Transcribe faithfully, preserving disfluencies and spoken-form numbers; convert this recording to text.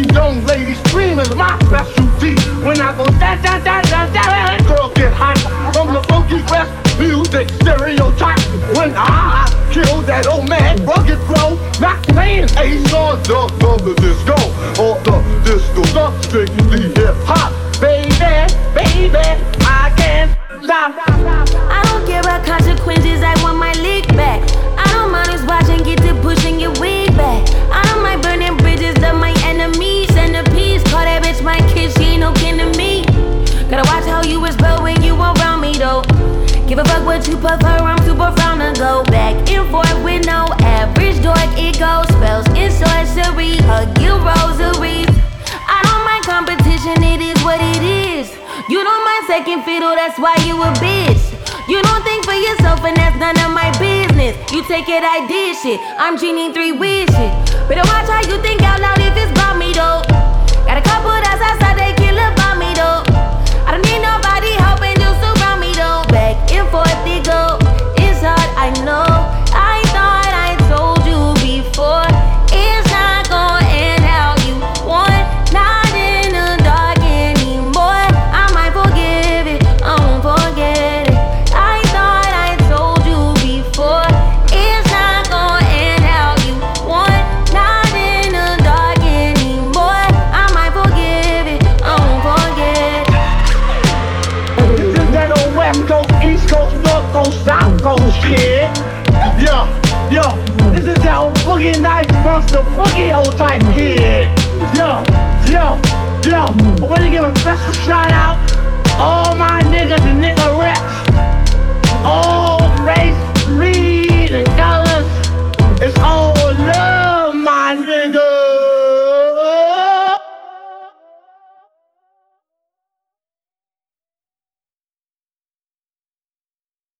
these young ladies scream is my specialty. When I go da da da da da, girls get hot from the funky rest music stereotype. When I kill that old man rugged flow, not playing Ace on the the disco or the disco, the strictly hip hop. Baby, baby, I can't stop. I don't care about consequences, I want my lick back. I don't mind us watching, get to pushing your wig back. I don't mind burning bridges of my enemies. Send a piece, call that bitch my kid, she ain't no kin to me. Gotta watch how you whisper when you around me though. Give a fuck what you prefer, I'm too profound to go back and forth with no average dork. It goes spells in sorcery, hug you rosaries. I don't mind competition, it is what it is. You don't mind second fiddle, that's why you a bitch. You don't think for yourself and that's none of my business. You take it, I did shit, I'm genie three wishes. Better watch how you think out loud if it's about me though. Got a couple that's outside, they kill about me though. I don't need nobody helping you surround me though. Back and forth they go, it's hard, I know. I thought I told you before, it's not gonna end how you want. Not in the dark anymore. I might forgive it, I won't forget it. I thought I told you before, it's not gonna end how you want. Not in the dark anymore. I might forgive it, I won't forget it. This is that old West Coast, East Coast, North Coast, South Coast kid. Yeah, yeah, this is that old boogie night monster, boogie old type kid. Yo, yo, yo, I want to give a special shout out all